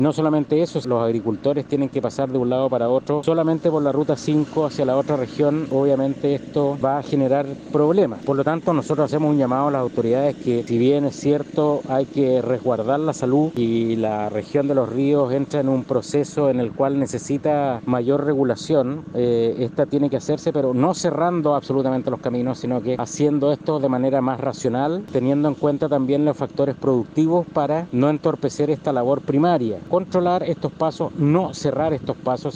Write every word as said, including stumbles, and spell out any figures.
No solamente eso, los agricultores tienen que pasar de un lado para otro solamente por la ruta cinco hacia la otra región. Obviamente esto va a generar problemas. Por lo tanto, nosotros hacemos un llamado a las autoridades que, si bien es cierto, hay que resguardar la salud y la región de los ríos entra en un proceso en el cual necesita mayor regulación, eh, esta tiene que hacerse, pero no cerrando absolutamente los caminos, sino que haciendo esto de manera más racional, teniendo en cuenta también los factores productivos para no entorpecer esta labor primaria. Controlar estos pasos, no cerrar estos pasos.